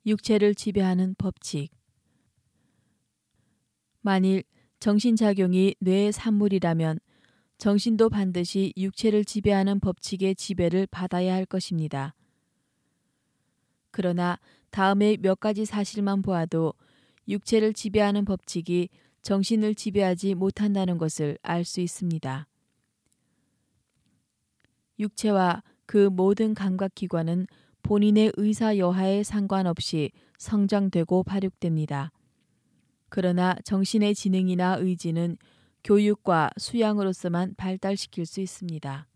육체를 지배하는 법칙. 만일 정신작용이 뇌의 산물이라면 정신도 반드시 육체를 지배하는 법칙의 지배를 받아야 할 것입니다. 그러나 다음의 몇 가지 사실만 보아도 육체를 지배하는 법칙이 정신을 지배하지 못한다는 것을 알 수 있습니다. 육체와 그 모든 감각기관은 본인의 의사 여하에 상관없이 성장되고 발육됩니다. 그러나 정신의 지능이나 의지는 교육과 수양으로서만 발달시킬 수 있습니다.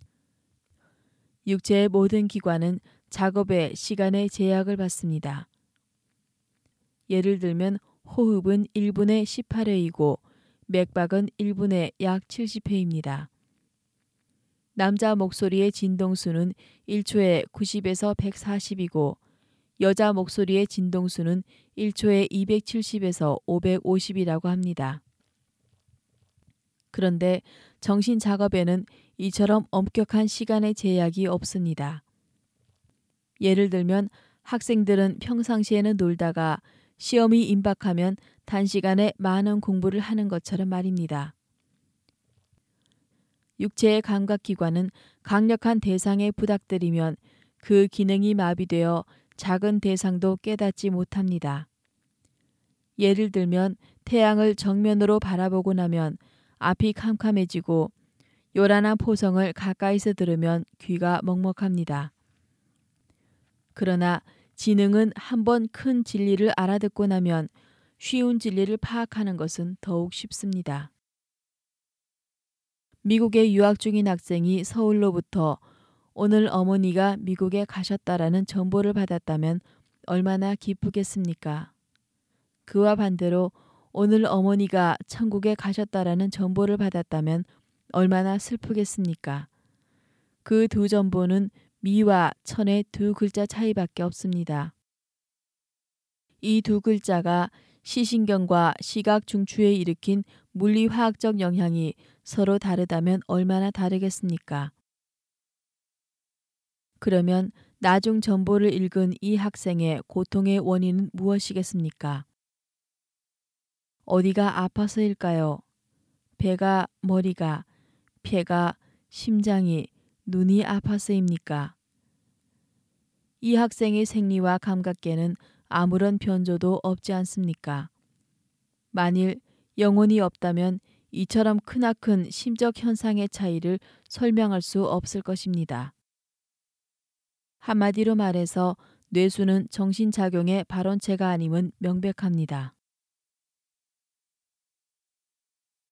육체의 모든 기관은 작업의 시간의 제약을 받습니다. 예를 들면 호흡은 1분에 18회이고 맥박은 1분에 약 70회입니다. 남자 목소리의 진동수는 1초에 90에서 140이고 여자 목소리의 진동수는 1초에 270에서 550이라고 합니다. 그런데 정신 작업에는 이처럼 엄격한 시간의 제약이 없습니다. 예를 들면 학생들은 평상시에는 놀다가 시험이 임박하면 단시간에 많은 공부를 하는 것처럼 말입니다. 육체의 감각기관은 강력한 대상에 부닥들이면 그 기능이 마비되어 작은 대상도 깨닫지 못합니다. 예를 들면 태양을 정면으로 바라보고 나면 앞이 캄캄해지고 요란한 포성을 가까이서 들으면 귀가 먹먹합니다. 그러나 지능은 한번 큰 진리를 알아듣고 나면 쉬운 진리를 파악하는 것은 더욱 쉽습니다. 미국에 유학 중인 학생이 서울로부터 오늘 어머니가 미국에 가셨다라는 정보를 받았다면 얼마나 기쁘겠습니까? 그와 반대로 오늘 어머니가 천국에 가셨다라는 정보를 받았다면 얼마나 슬프겠습니까? 그 두 정보는 미와 천의 두 글자 차이밖에 없습니다. 이 두 글자가 시신경과 시각 중추에 일으킨 물리화학적 영향이 서로 다르다면 얼마나 다르겠습니까? 그러면 나중 정보를 읽은 이 학생의 고통의 원인은 무엇이겠습니까? 어디가 아파서일까요? 배가, 머리가, 폐가, 심장이, 눈이 아파서입니까? 이 학생의 생리와 감각계는 아무런 변조도 없지 않습니까? 만일 영혼이 없다면 이처럼 크나큰 심적 현상의 차이를 설명할 수 없을 것입니다. 한마디로 말해서 뇌수는 정신작용의 발원체가 아님은 명백합니다.